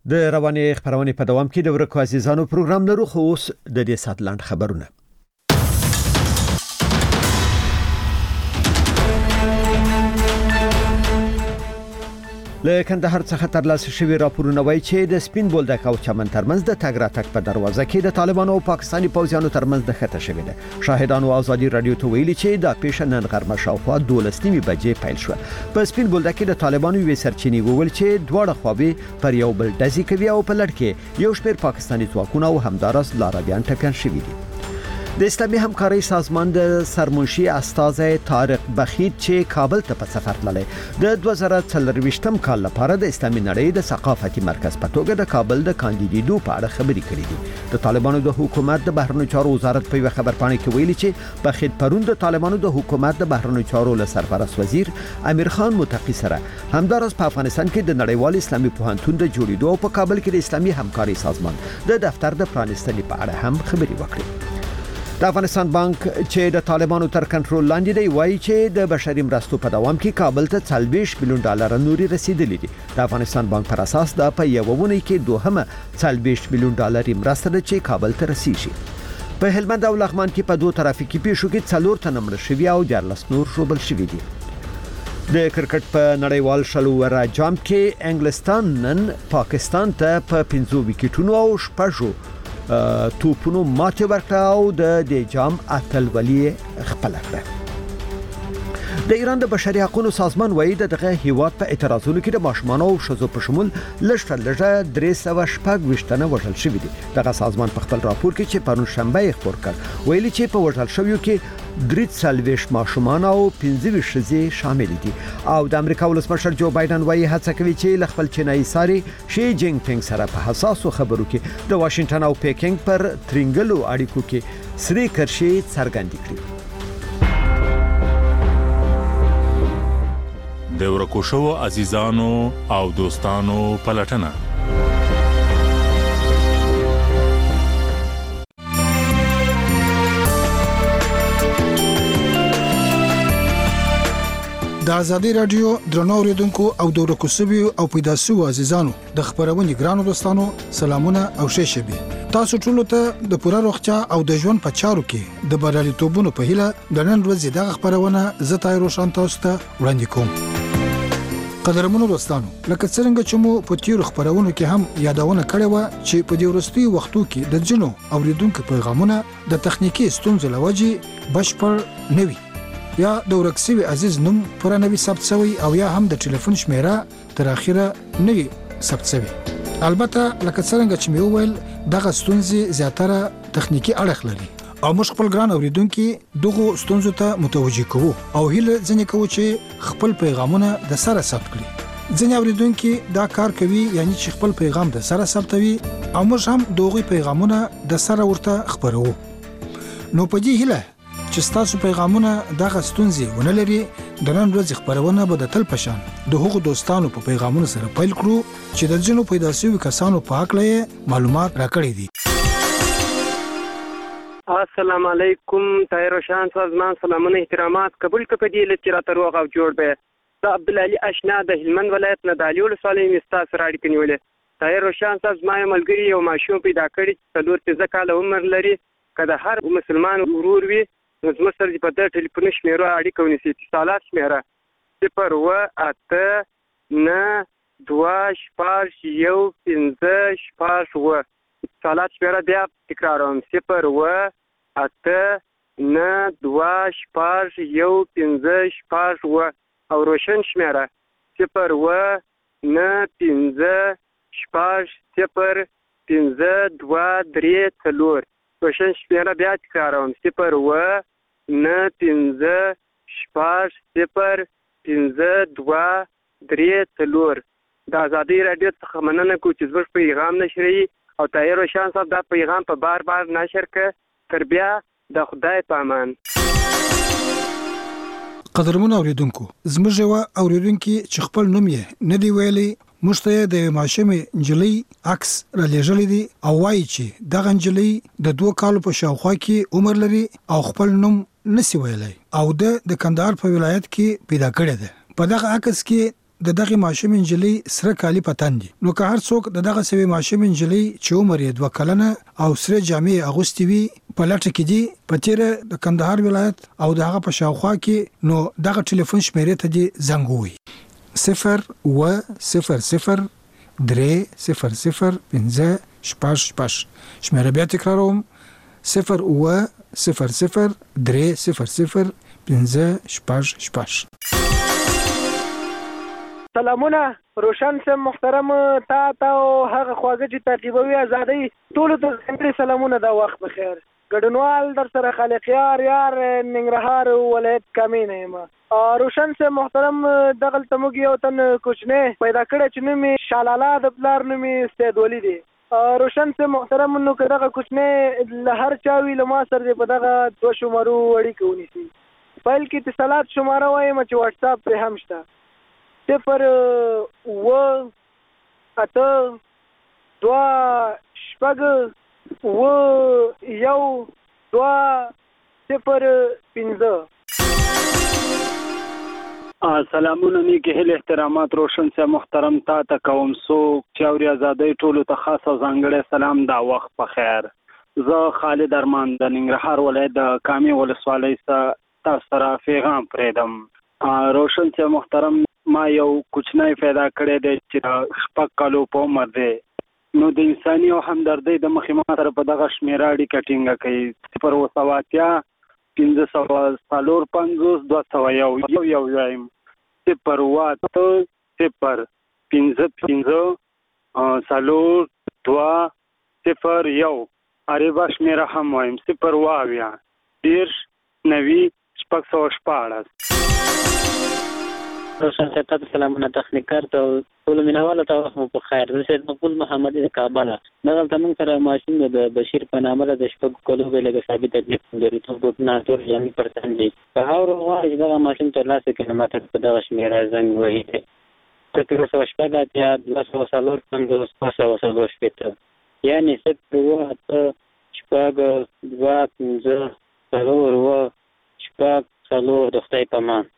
د رواني خبرونه په دوام کې د ورکو عزیزانو پروګرام لرو خو اوس د دې سات لاند خبرونه. له کندهار څخه ترلاسه شوی راپورونه وایي چې د سپین بولدک او چمن ترمنځ د تګ راتګ په دروازه کې د طالبانو او پاکستاني پوځیانو ترمنځ د خطه شوې ده. شاهدانو ازادي رادیو ته ویلي چې د پیښه نن غرمه شاوخوا 12 بجې پیل شو. په سپین بولدک کې د طالبانو وی سرچینی وویل چې دواړه خواوې پر یو بل ډزې کوي او په لړ کې یو شمېر پاکستاني ځواکونه او همدارس لارویان ټپیان شوي دي. د اسلامي همکارۍ سازمان د سرمنشي استاذ طارق بخیت چې کابل ته په سفر تللی د 2024م کال لپاره د اسلامي نړۍ د ثقافتي مرکز په توګه د کابل د کاندیدېدو په اړه خبرې کړې دي. د طالبانو د حکومت د بهرنیو چارو وزارت په یو خبرپاڼه کې ویلي چې بخیت پرون د طالبانو د حکومت د بهرنیو چارو له سرپرست وزیر امیر خان متقی سره همدارس په افغانستان کې د نړیوال اسلامي پوهنتون د جوړېدو او په کابل کې د اسلامي همکارۍ سازمان د دفتر د پرانیستنې په اړه هم خبرې وکړې. د افغانستان بانک چې د طالبانو تر کنټرول لاندې دی وایي چې د بشري مرستو په دوام کې کابل ته 40 میلیون ډالر نوري رسیدلې دي. د افغانستان بانک پر اساس د په یو ونی کې دوهمه 40 میلیون ډالر مرسته ده چې کابل ته رسیږي. په هلمند او لغمان کې په دوه ترافیکي پیښو کې 4 تن مړه شوي او 14 نور شوبل شوي دي. د کرکټ په نړیوال شلوره جام کې انګلستان نن پاکستان ته په 15 وکټونو او 6 توپونو ماته ورکړه او د جام اتلولي خپل کړه. د ایران د بشري حقوقو سازمان وایي دغه هیواد په اعتراضونو کې د ماشومان او شذو په شمول لږه 326 تنه وژل شوي دي. دغه سازمان په خپل راپور کې چې پرون شنبه یې خبر کړ ویلي چې په وژل شویو کې 3 ماشومان او 15 ښځې شامل دي. او د امریکا ولسمشر جو بایدن وایي هڅه کوي چې خپل چینایي ساري شي جینګ پینګ سره په حساسو خبرو کې د واشنگټن او پیکینګ پر ترنګلو اړیکو کې سری کرشي څرګند کړي. د ورکو شو عزیزانو او دوستانو پلټنه د ازادي رادیو درنو اوریدونکو او د ورکو شوی او پیدا شو عزیزانو د خبرونې ګرانو دوستانو سلامونه او ښه شبي. تاسو ټول ته د پوره روغتیا او د ژوند په چارو کې د بریالیتوبونو په هیله د نن ورځې د خبرونه زه تای روشن تاسو ته وړاندې کوم. قدرمنو دوستانو لکه څنګه چې مو په تیر خبرونو کې هم یادونه کړې و چې په دې ورستي وختو کې د جنو اوریدونکو پیغامونه د تخنیکی ستونزو لوجې بشپړ نوي یا د ورکسوي عزیز نوم پر نوي ثبت شوی او یا هم د ټلیفون شمیره تر اخره نوي ثبت شوی. البته لکه څنګه چې مې وویل دغه ستونزې زیاتره تخنیکی اړخ لري او موږ خپل ګران اوریدونکو دغه ستونزو ته متوجي کوو او هیله ځنې کوو چې خپل پیغامونه د سره ثبت کړي. ځنې اوریدونکو دا کار کوي یعنی چې خپل پیغام د سره ثبتوي او موږ هم دغه پیغامونه د سره ورته خبرو. نو په دې هیله چې تاسو پیغامونه دغه ستونزې ونه لري د نن ورځې خبرونه به د تل پشان د هغو دوستانو په پیغامونو سره پیل کړو چې د جنو پیدا شوی کسانو په حق له معلومات راکړي دي. السلام علیکم طاهر شان سازمان سلامونه احترامات قبول کړئ چې راته روغ او جوړ به د عبد العلی اشنا د هلمند ولایت نه د الیول صالح مستاس راډی کنیولې طاهر شان سازمان ملګری یو ماشوم پیدا کړی چې 14 کال عمر لري کله هر مسلمان ورور وي نو زموږ سره په دې ټلیفون شمیره اړیکه ونیسي اتصالات شمیره 0 اتصالات شمیره بیا تکراروم 0 او روشن شمیره 0 روشن شمیره بیا تکراروم 0 د ازادي رادیو څخه مننه کوم چې زموږ پیغام نشري او طاهر شان صاحب دا پیغام په بار نشر ک تر بیا د خدای په امان. قدرمن اوریدونکو زموږ یو اوریدونکو چې خپل نوم یې نه دی ویلي مشته د ماشومې انجلی عکس را لېږلې دي او وایي چې دغه انجلی د 2 کالو په شاوخوا کې عمر لري او خپل نوم نسی ویلي او د کندهار په ولایت کې پیدا کړی دی. په دغه عکس کې د دغه ماشوم انجلي سره کالی پتن دي نو که هر څوک د دغه سوي ماشوم انجلي چې عمر یې 2 کلنه او سره جامې اغوستي وي په لټه کې دي په تیر د کندهار ولایت او دغه په شاوخوا کې نو دغه ټلیفون شمیرې ته دي زنګ وي 0 3 0 5 شپاش شمیره بیا تکراروم 0 3 0 5 شپاش سلامونه روشن سم محترم تا او هغه خواږه چې تعقیبوي ازادي ټول ته څنګه سلامونه دا وخت بخیر ګډنوال در سره خالقیار یار ننګرهار ولایت کامینه ما روشن سم محترم دغل تموږ یو تن کوچنه پیدا کړی چې نومي شالاله د پلار نومي استاد ولی دی روشن سم محترم نو کداغه کوچنه له هر چاوي له ما سره په دغه 2 شمارو وړي کوي سي فایل کې اتصالات شماره وایم چې واتس اپ پر هم شته 0 و 8 2 شپږ و 1 2 0 5 سلامونه نیکی هیل احترامات روشن سے محترم تا کوم سو چاوري ازادۍ ټولو ته خاص او ځانګړی سلام دا وخت په خیر زه خالد ارمان د ننګرهار ولایت د کامي ولسوالۍ څخه تاسو سره پیغام پرېدم روشن سے محترم ما یو کوچنی پیدا کړی دی چې 6 کالو په عمر دی نو د انساني او همدردۍ د مخې ما سره په دغه شمیره اړیکه ټینګه کوي پر وسواتیا 550 201 یو وایم 0 0 5 سالور 2 0 1 عربه شمیره هم وایم 0 واویا 90 614 روشن ستاسو سلامونه تخنیکار ته ټول مینواله ته وخت په خیر زه سید مقبول محمد د کابل دغه تمن سره ماشین د بشیر په نامه د شپږ کلو ویلګه ثابت دي چې په ناتور یعنی پرسن دي په هاور وایي دغه ماشین تر لاسه کیلومتر په دغه شمیره زنګ وایي ته تاسو شپږ یا 200 سالور 500 شپته یعنی 0 شپږ 2 5 سالور و شپږ سالور د خدای په مان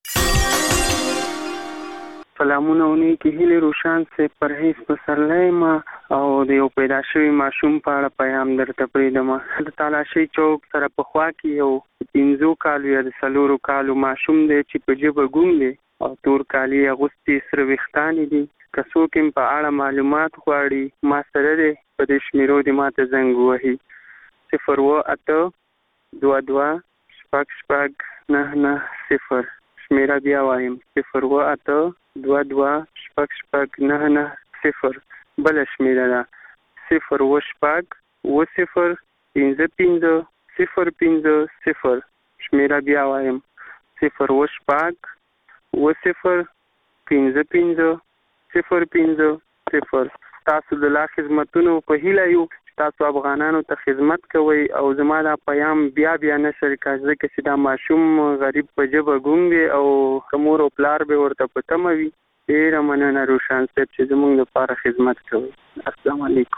سلامونه ونی کې هیله روشن سه پرهیز پسرلای ما او د یو پیدا شوی ماشوم په اړه پیغام درته پریدم د تالاشي چوک سره په خوا کې یو 15 کالو یا 4 کالو ماشوم دی چې په جبه ګوم دی او تور کالی اغوستي سره وختانی دي که څوک په اړه معلومات غواړي ما سره دی په دې شمیرو دی ماته زنګ وهي 0 2 شپږ 9 شمیره بیا وایم 0 2 شپږ 9 0 بل شمیره ده 0 و شپږ و 0 5 0 شمیره بیا وایم 0 و شپږ و 0 5 0 تاسو د لا خدمتونو په هیله یو تاسو افغانانو ته خدمت کوي او زما دا پیام بیا نشر کاږي چې دا ماشوم غریب په جبه ګونګ دی او کومور او پلار به ورته پتموي ډیر مننه روشن صاحب چې زموږ لپاره خدمت کوي السلام علیکم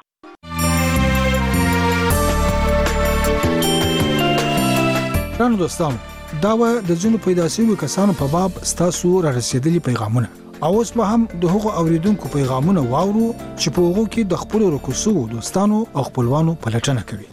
رانو دوستانو دا و د ځینو پیدا شویو کسانو په باب ستاسو را رسیدلي پیغامونه او اوس به هم د هغو اوریدونکو پیغامونه واورو چې په هغو کې د خپل رکوسو دوستانو او خپلوانو پلټنه کوي.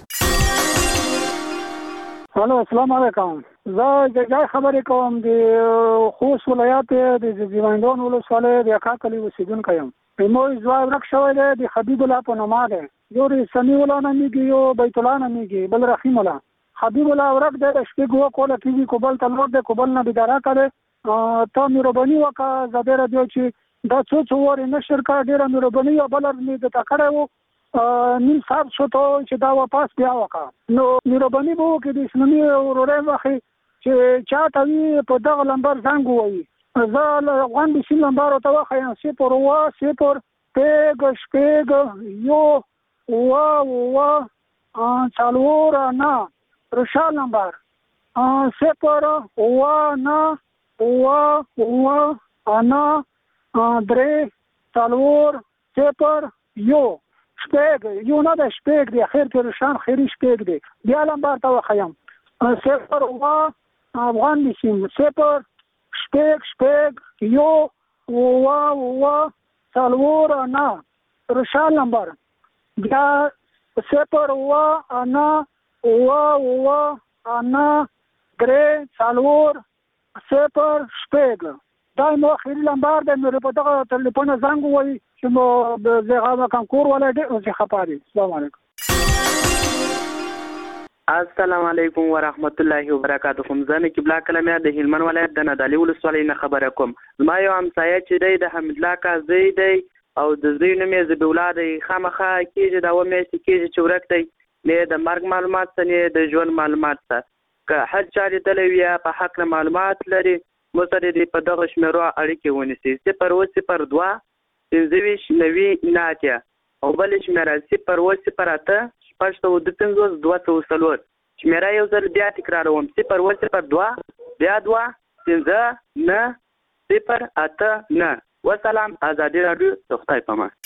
هلو السلام علیکم. زه جای خبرې کوم د خوست ولایت د زیواندون ولسوالۍ د اکاکلی اوسیدونکی یم. موږ ځواب ورک شوی دی د حبیب الله په نوم دی. یو سمیع الله نومیږي یو بیت الله نومیږي بل رحیم الله. حبیب الله ورک دی د شپې ګوه کوله کېږي کوبل ته لوړ دی کوبل نه بیداره کړی ته مهرباني وکړه زه ډېره دی چې دا څو وارې نشر کړه ډېره مهرباني او بله مې درته کړی و نیم ساعت شو ته چې دا واپس بیا وکړه نو مهرباني به وکړي د اسلامي ورورۍ وخت چې چاته وي په دغه لمبر زنګ ووایي زه افغان بسیم لمبر ورته وښیم 0 پېږ شپېږ یو اوه څلور نه روشال لمبر 0 اوه نه درې څلور 0 یو شپېږ یو نه ده شپېږ دی خیر کې روشان خیري شپېږ دی بیا لمبر ته وښیم 0 اوه افغان بسیم 0 شپېږ یو څلور نه روشان نمبر بیا 0 دا نو اخیری نمبر د مې په دغه ټلیفون زنګ وای چې مو د زغامه کانکور ولا ډېر څه خبرې. السلام علیکم. السلام علیکم ورحمت الله وبرکاته. زه قبله کلمه د هلمند ولایت د نادعلي ولسوالۍ نه خبره کوم. زما یو همسایه چې دی د حمید الله کازی دی او د زوی نوم یې ذبیح الله دی. خامخا کېږي دا اووه میاشتې کېږي چې ورک دی، نه د مرګ معلومات څه نه د ژوند معلومات څه. که هر چا لیدلی وي یا په هکله معلومات لري مو سره دې په دغه شمېرو اړیکې ونیسي 002 25 90 او بلې شمېره 008 652 204 شمېره یو ځل بیا تکراروم 002 بیا 2 5 089. وسلام. ازادي رادیو د خدای په امان.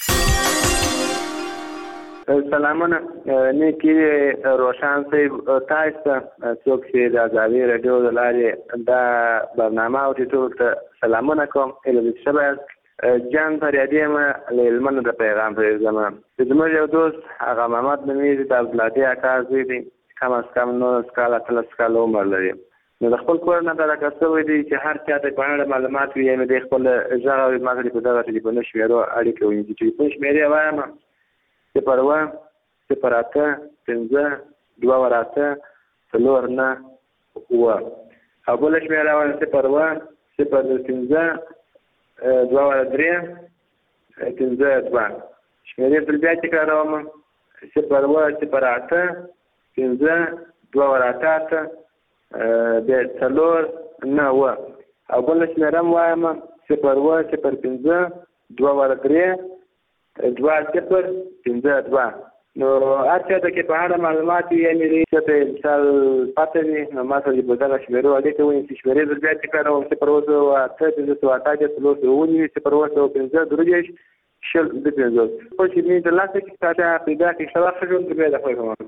سلامونه نیکی روشن صاحب، تاسو څوک چې د ازادي رادیو د لارې دا برنامه اوري ټول ته سلامونه کوم. اله شباب جان فریادی ما هلمند د پیغام پر زمان زموږ یو دوست هغه محمد نومیږي د عبدالهادي اکا زوی دی، کم از کم 9 کال 13 کال عمر لري. نو د خپل کور نه دا کسوي دي چې هر چا ته په اړه معلومات وي یې د خپل ژغه ماته په دغه ټلیفون شمیرو اړیکه ونیسي. ټلیفون شمیرې وایم 0 0 5 2 4 او بل شمیره وایم 0 0 5 2 3 5 2 شمیرې بل بیا تکراروم 0 0 5 2 8 بیا 4 9 او بل شمیره وایم 0 0 5 2 3 2052. نو هر چا ته کې په اړه معلومات یې لري چې په مثال پاتې وي نو ما ته په دغه شمیرو اړیکه ونیسي. شمیرې زه بیا تکراروم 0 په چې مې د لاسه کې تاسو پیدا کې شواخ جوړ کړی دا کوم.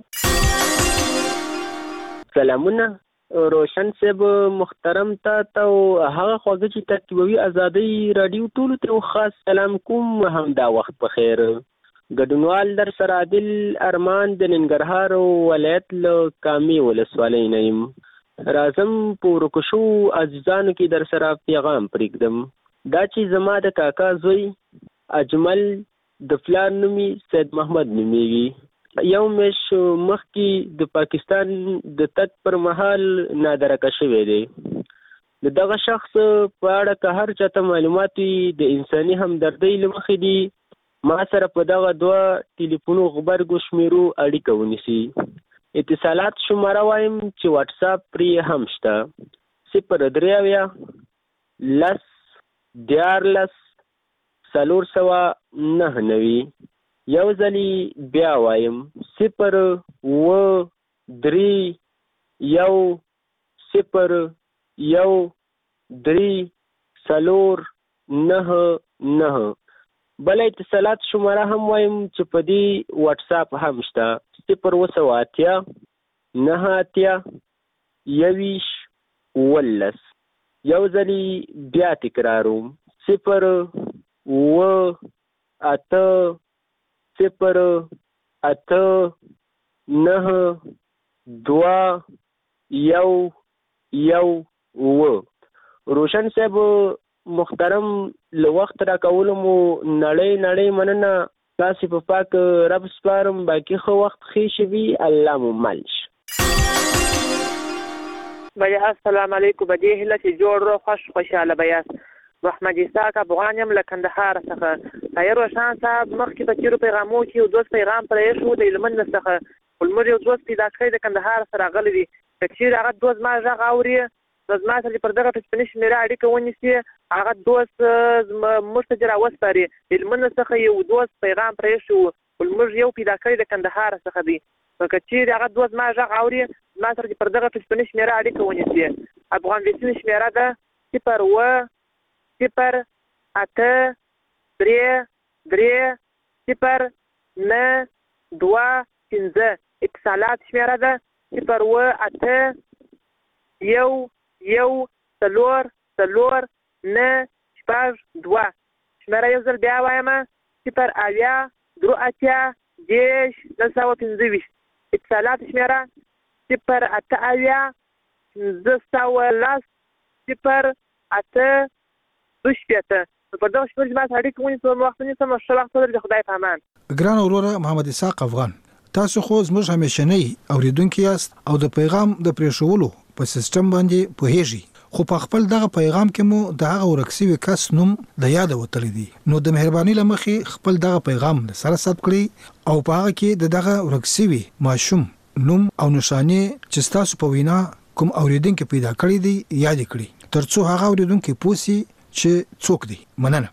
سلامونه روشن صاحب محترم تا هغه خواږه چې ترتیبوي ازادي رادیو ټولو ته خاص سلام کوم. هم دا وخت په خیر. ګډونوال در سره عادل ارمان د ننګرهار ولایت له کامې ولسوالۍ نه یم. راځم په ورکشو عزیزانو کې در سره پیغام پرېږدم. دا چې زما د کاکا زوی اجمل د پلار نومي سید محمد نومیږي. یو میش مخکې د پاکستان د تګ پر مهال نادرکه شوی دی. د دغه شخص په اړه که هر چاته معلومات وي د انساني همدردۍ له مخې دي ما سره په دغه 2 ټلیفونو غبرګو شمیرو اړیکه ونیسي. اتصالات شماره وایم چې واتساپ پرې هم شته 0 لس 14 499. یو ځلی بیا وایم 0 3 1 0 1 3 499. بل اتصالات شماره هم وایم چې په دې واتساپ هم شته 0 9 یو ځلی بیا تکراروم 0 8 0 8 9 2 1 1. روشن صاحب محترم له وخت را کولو مو نړۍ مننه. تاسو په پاک رب سپارم. باقي خو وخت خې شوي الله مو ملش. بیا السلام علیکم. بدی هله چې جوړ رو خوشاله بیا محمد اسحاق افغان یم له کندهار څخه. طاهر روشن صاحب مخکې په تیرو پیغامو کې یو دوست پیغام پرې شو د هلمند څخه ولمر یو دوست پیدا کړی د کندهار سره غلی دی. چې هغه دوست ما غږ اوري زما سره پر دغه ټلیفون شمیره اړیکه ونیسي. هغه دوست موږ ته راوسپاري هلمند څخه یو دوست پیغام پرې شو ولمر یو پیدا کړی د کندهار څخه دی. چې هغه دوست ما غږ اوري ما سره پر دغه ټلیفون شمیره اړیکه ونیسي. افغان ویسین شمیره ده 0 0 8 3 3 0 9 2 5. اتصالات شمیره ده 0 8 1 1 4 4 9 2 شمیره یو ځل بیا وایم 0 اویا 3 اتیا 10 925 اتصالات شمیره 0 اته اویا 510 0 اته 2 په دغه شپږ جماعت اړیکه ونیسو وخت ونیسم ښه وخت ولرئ د خدای په امان. ګران وروره محمد اسحاق افغان، تاسو خو زموږ همیشنی اوریدونکي یاست او د پیغام د پریښولو په سیستم باندې پوهیږئ، خو په خپل دغه پیغام کې مو د هغه ورکسوي کس نوم د یاد وتلی دی، نو د مهرباني لمخې خپل دغه پیغام سره ثبت کړئ او په هغه کې د دغه ورکسوي ماشوم نوم او نشانه چې تاسو په وینا کوم اوریدونکي پیدا کړی دی یاد کړئ، ترڅو هغه اوریدونکي پوسی چې څوک دی. مننه.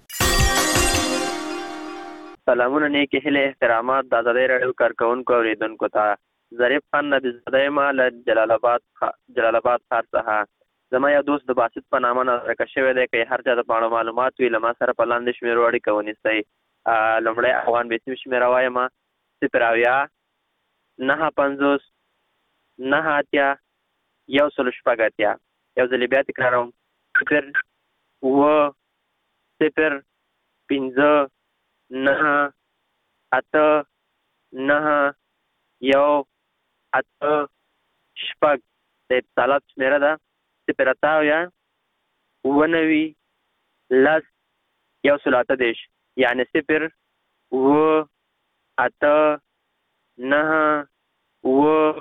سلامونه نیکی هیله احترامات د آزادۍ راډیو کارکونکو اوریدونکو ته. ظریف خان نبی زاده یم له جلال آباد ښار څخه. زما یو دوست د باسط په نامه نظرکه شوی دی، که هر چا د پاڼو معلومات وي له ما سره په لاندې شمیرو اړیکه ونیسئ. لومړی افغان بیسیم شمیره وایم 0 اویا 950 9 اتیا 1 اتیا. یو ځل بیا تکراروم 0 اوه 0 5 9 اته 9 1 اته 6 د اتصالات شمیره ده 0 اته اویا 9 10 1 یعنی 0 اوه اته 9 اوه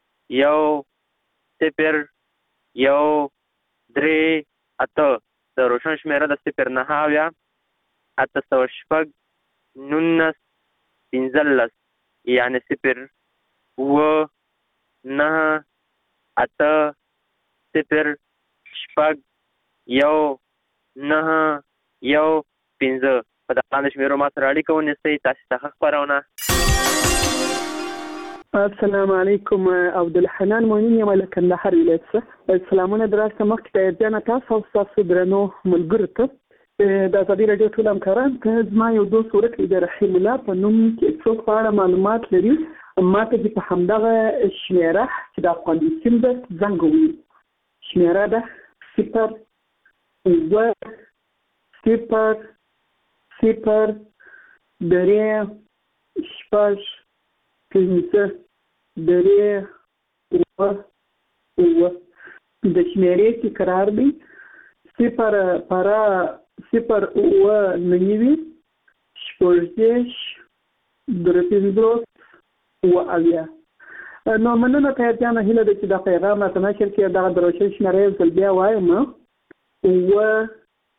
1 0 1 3 اته. د روشن شمیره د 0 9 اویا 806 19 15 یعنی 0 اوه 9 اته 0 6 1 9 1 15. په دغه شمیرو ما سره اړیکه ونیسئ. تاسو ته خبرونه. السلام علیکم. عبدالحنان مؤمن یم له کندهار ولایت څخه. سلامونه دراسته مخکې ته ارجانه تاسو او تاسو درنو ملګرو ته د آزادۍ راډیو ټول همکاران ته زما یو دوست ورک دی رحیم الله په نوم کې څوک په اړه معلومات لري ما ته په همدغه شمیره چې د افغان بیسیم ده زنګ ووهي. شمیره ده 0 اوه 0 0 درې 6 5 درې اوه اوه. د شمیرې تکرار دی 0 پارا 0 اوه 9 شپږ 3 اوه اویا. نو مننه ته جانه هیله ده چې دا پیغام راته نشر کړي. دغه د روشن شمیرې یو ځل بیا وایم اوه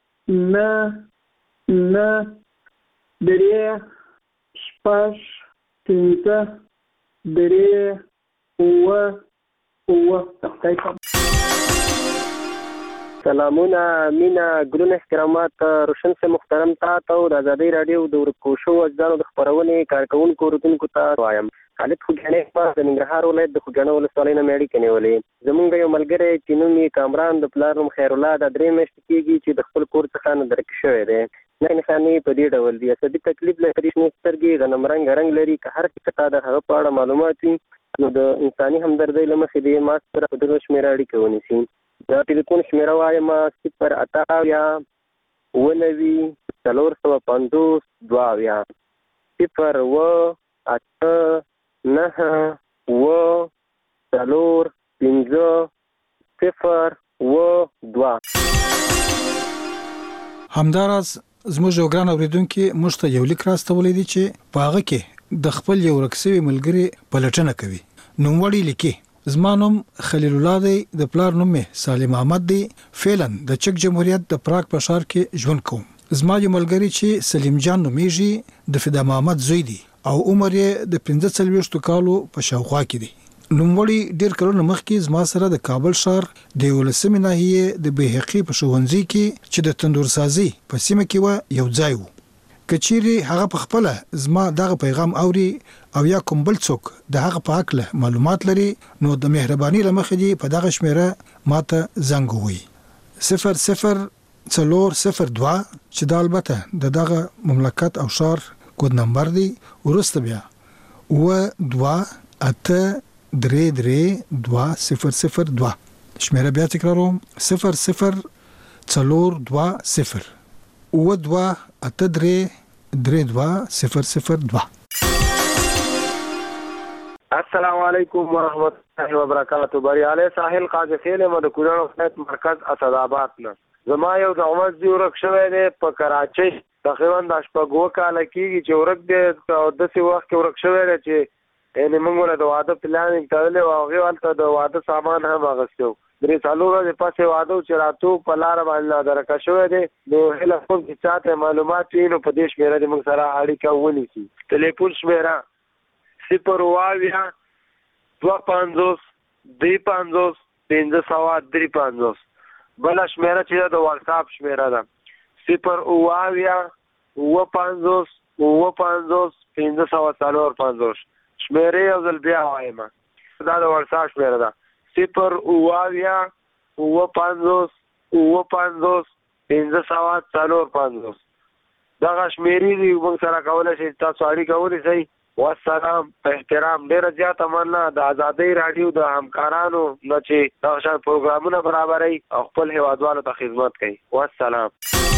9 درې 6 5 درې اوه اوه. سلامونه مینا ګلون احترامات روشن سے محترم تاسو او د آزادۍ راډیو د ورکوشو اجزانو د خبرونې کارکونکو اوریدونکو ته وایم. خالد خوجاني په د ننګرهار ولایت د خوجانو ولسوالۍ نه مېړی کې نیولې. زمونږ یو ملګری چې نوم یې کامران د پلار نوم خیر الله د 3 میاشتې کېږي چې د خپل کور څخه نه درک شوی دی. نه نښانې په دې ډول دي. عصبي تکلیف لري، شنې سترګې، غنم رنګ لري. که هر څه ته د هغه په اړه معلومات وي نو د انساني همدردۍ له مخې دې ما سره په دغه شمېره اړیکه ونیسي. د ټلیفون شمیره وایم 0 اته اویا 9 450 2 0 اوه اته 9 اوه 4 5 0 اوه 2. همداراز زموږ یو ګران اوریدونکي موږ ته یو لیک راستولی دی چې په هغه کې د خپل یو ورکسوي ملګري پلټنه کوي. نوموړی لیکي زما نوم خلیل الله دی، د پلار نوم مې سالم احمد دی، فعلا د چک جمهوریت د پراګ په ښار کې ژوند کوم. زما یو ملګری چې سلیم جان نومیږي د فدا محمد زوی دی او عمر یې د 45 کالو په شاوخوا کې دی. نوموړی ډیر کلونه مخکې زما سره د کابل ښار د 11مې ناحیې د بهقي په ښوونځي کې چې د تندور سازي په سیمه کې و یو ځای وو. کچيري هغه په خپل زما دغه پیغام اوري او یا کوم بل څوک د هغه په اړه معلومات لري نو د مهرباني لمخې دی په دغه شمیره ماته زنګ ووهي 0002 چې د البته دغه مملکت او شهر کود نمبر دی ورسته بیا و28332 شمیره بیا تکراروم 0020 928332 السلام علیکم ورحمت الله وبرکاتہ. بریاله ساحل قاضي خیل د کونړ ولایت مرکز اسدآباد نه. زما یو د عمر دی ورک شوی دی په کراچۍ تقریبا د شپږو کال کېږي چې ورک دی او داسې وخت کې ورک شوی دی چې یعنې موږ له د واده پلان یې تړلی او هغې هلته د واده سامان هم اخیستی و. 3 ورځې پسې واده چې راتو په لاره باندې نادرکه شوی دی. نو هیله کوم چې چا ته معلومات وي نو په دې شمېره دې موږ سره اړیکه ونیسي. ټلیفون شمېره 052-52-553. بله شمېره چې ده د واټساپ شمېره ده 052-52-554. شمېرې یو ځل بیا وایم، دا د واټساپ شمېره ده 052-52-554. دغه شمېرې دي موږ سره کولی شئ تاسو اړیکه ونیسئ. والسلام. په احترام. ډېره زیاته مننه د ازادۍ راډیو د همکارانو نه چې دغه شان پروګرامونه برابروي او خپل هیوادوالو ته خدمت کوي. والسلام.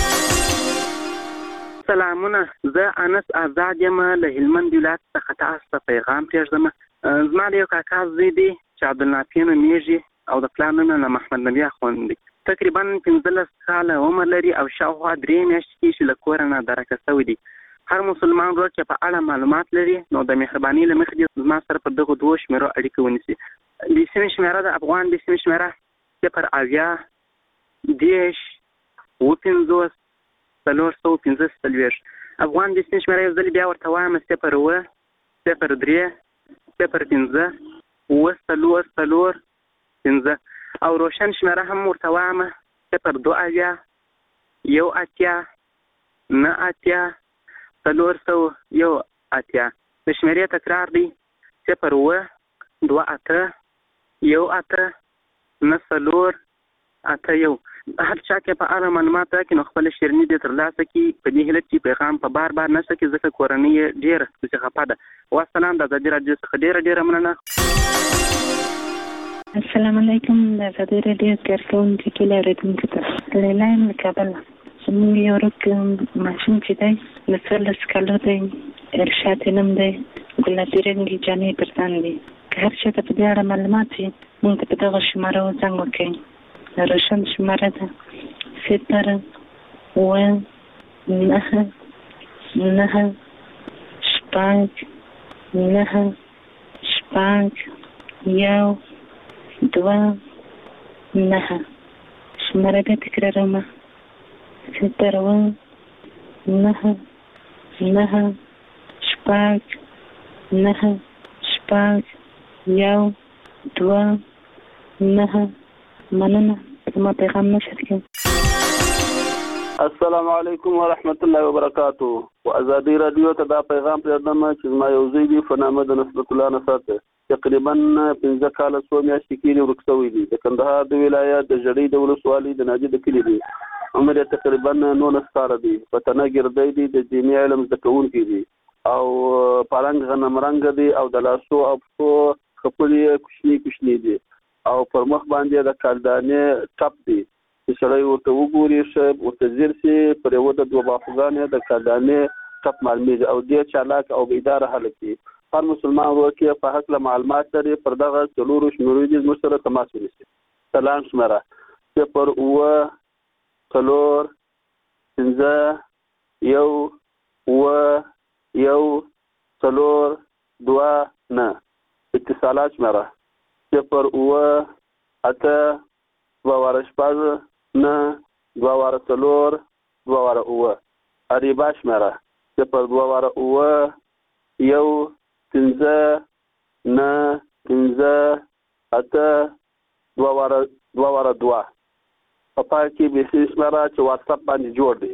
سلامونه، زه انس آزاد یم له هلمند ولایت څخه تاسو ته پیغام پرېږدم. زما د یو کاکا زوی دی چې عبدالنافع نومیږي او د پلار نوم یې محمد نبي اخوند دی. تقریبا 15 کاله عمر لري او شاوخوا 3 میاشتې کېږي چې له کوره نادرکه شوی دی. هر مسلمان ورور چې په اړه معلومات لري نو د مهرباني له مخې زما سره په دغو 2 شمېرو اړیکه ونیسي. د سیمې شمېره د افغان د سیمې شمېره 080-10-415. افغان د سیمې شمېره یو ځل بیا ورته وایم 0-3-0-3-5-4-4-5 او روشن شمېره هم ورته وایم 0-2-9-401. د شمېرې تکرار دی 0-2-8-1-9-4-8-1. هر چا کې په اړه معلومات راکړي نو خپل شیریني دې ترلاسه کړي. په دې هیله چې پیغام په بار نه سکي ځکه کورنۍ یې ډېره خفه ده. والسلام. د ازادي راډیو څخه ډېره مننه. السلام علیکم. د ازادي راډیو کارکونکي ټول اورېدونکو ته لیلا یم له کابل. زموږ یو ورک ماشوم چې دی د 14 کالو دی، ارشاد یې نوم دی، ګلابي رنګې جامې پر تن دي. که هر چا ته په دې اړه معلومات وي موږ ته په دغه شمارو زنګ وکړئ. روشن شماره ده 0-9-9-5-9-5-1-2-9. شماره ده تکرارومه 0-9-9-5-9-5-1-2-9. مننه. زما پیغام نشد کې. السلام علیکم ورحمت الله وبرکاتہ. و ازادي رادیو ته دا پیغام پرېږدم چې زما یو زوی دی په نامه د نصرت الله نصرت تقریبا 15 کاله څو میاشتې کېږي ورک شوی دی. د کندهار د ولایت د ژړۍ د ولسوالۍ د ناجي د کلي دی. عمر یې تقریبا 19 کاله دی. په تنه ګردی دی، د دیني علم زده کوونکی دی او پالنګ غنم رنګ دی او د لاسو او پښو خپلې کوچني دی او پر مخ باندې د کالدانې ټپ دی چې سړی ورته وګوري ورته ځیر شي پر یو د 2 باخوګانې د کالدانې ټپ معلومیږي او ډېر چالاک او بیداره هلک دی. هر مسلمان ورور کې په هکله معلومات لري پر دغه 4 شمېرو دې زموږ سره تماس ونیسي. سلام شمېره 0-8-1-1-4-2-9. اتصالات شمېره 0-8-2-4-9-2-4-2-9. اریبا شمېره 0-2-8-2-9-2. په پای کې به سي شمېره چې واتساپ باندې جوړ دی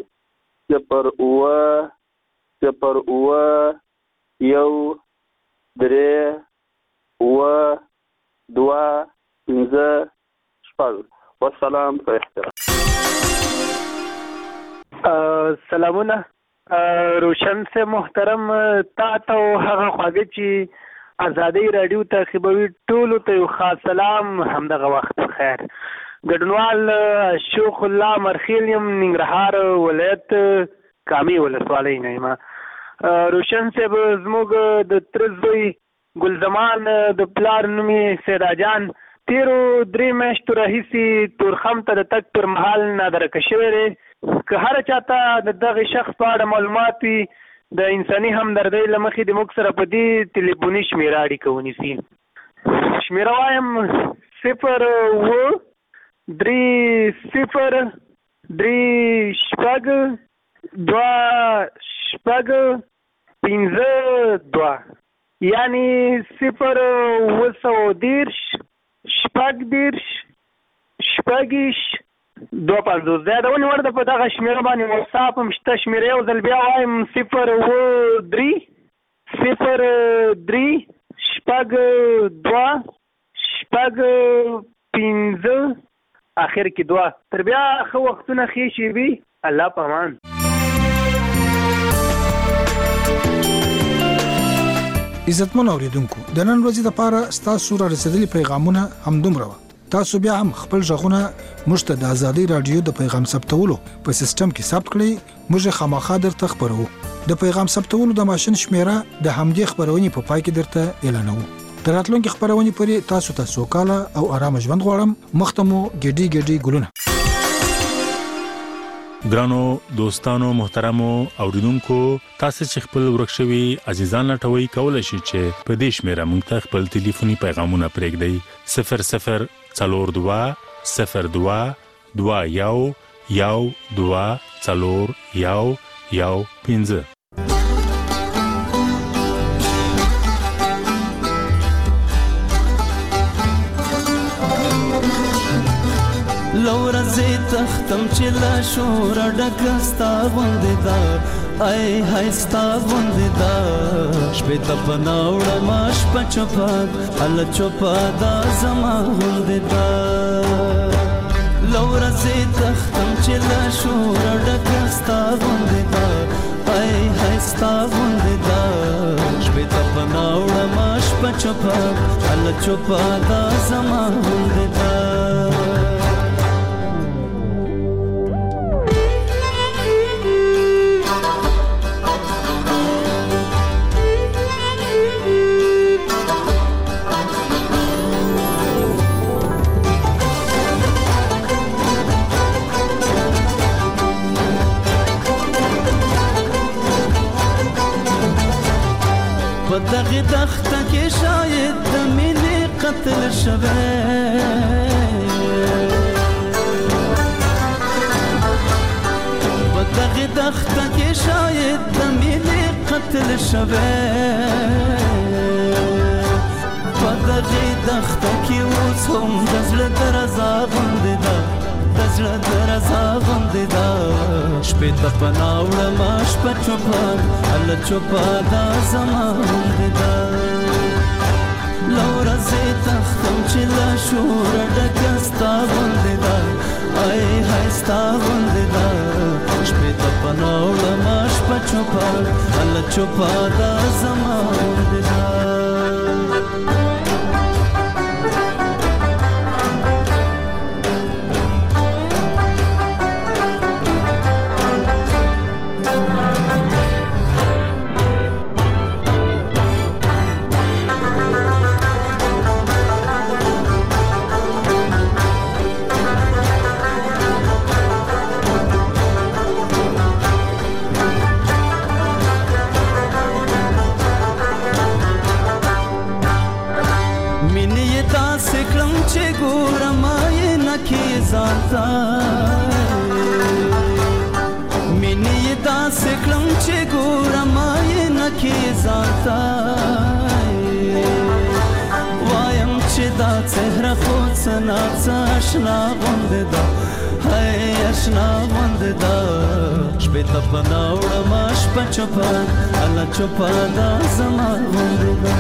0-1-2-3-2-5. والسلام. په احترام. سلامونه روشن سے محترم تا ته هغه خواږه چې ازادي رادیو تعقیبوي ټولو ته یو خاص سلام. همدغه وخت خیر. ګډونوال شیخ الله مرخیل یم ننګرهار ولایت کامې ولسوالۍ نه یم. روشن صاحب زموږ د تره زوی ګلزمان د پلار نوم یې سیداجان تیرو 3 میاشتو راهیسې تورخم ته د تګ پر مهال نادرکه شوی دی. که هر چاته د دغه شخص په اړه معلومات وي د انساني همدردۍ له مخې د موږ سره په دې تلیفوني شمېره اړیکه ونیسي. شمېره وایم 0 3 0 3 شپږ 2 شپږ 15 2 یعنی 0 10 شپږ 10 شپږ 250. دا د ونې ورده په دغه شمېره باندې واتساپ هم شته. شمېره یو ځل بیا وایم 0 3 شپږ 2 شپږ 15 اخر کې 2. تر بیا ښه وختونه ښې شي وي. الله په امان. عزتمن اوریدونکو د نن ورځې لپاره ستاسو را رسیدلي پیغامونه همدومره وو. تاسو بیا هم خپل ژغونه مشته د ازادي رادیو د پیغام ثبتولو په سیستم کې ثبت کړئ. موږ خامخا درته خبرو. د پیغام ثبتولو د ماشين شمیره د همدې خبرونې په پای کې درته اعلانوم. تر راتلونکي خبرونه پورې تاسو ته سوکاله او آرام ژوند غواړم. مختمو ګډي ګلونه. ګرانو دوستانو محترمو اوریدونکو تاسو چې خپل ورکشوي عزیزان لټوي کولای شئ چې په دې شمیره مونږ ته خپل ټلیفوني پیغامونه پرېږدئ 00 42 02 21 12 04 15. لورا زی تختم چې لا شور ډکستا غوندې دا ای هاي ستا غوندې دا شپې ته پناوړه ماش پچپا ال چوپا دا زما غوندې دا لورا زی تختم چې لا شور ډکستا غوندې دا ای هاي ستا غوندې دا شپې ته پناوړه ماش پچپا ال چوپا دا زما غوندې دا دغه دخته کې شاید د مینې قتل شوه دغه دخته کې شاید د مینې قتل شوه دغه دخته کې اوس هم د زړه درزا غوندې ده د زړه درزا غوندې ده شپې ته پناوړه ما شپه چوپه هله چوپه دا زما غوندې ده له ورځې تختم چې له شوره ډکه ستا غوندې ده ای های ستا غوندې ده شپې ته پناوړه ما شپه چوپه هله چوپه دا زما غوندې ده مینې داسې کړم چې ګورم یې نه کې ځانته وایم چې دا څهره خو څه ناڅه اشنا غوندې ده هی اشنا غوندې ده شپې ته پناوړم شپه چوپه هله چوپه دا زما غوندې ده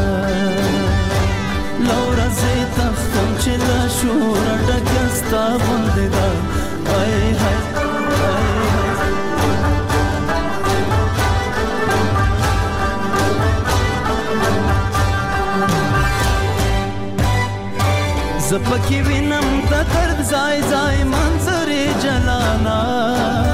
له ورځې تختم چې له شوره ډکه ستا غوندې ده ای های زپکی وینم د درد ځای ځای منظرې جلانا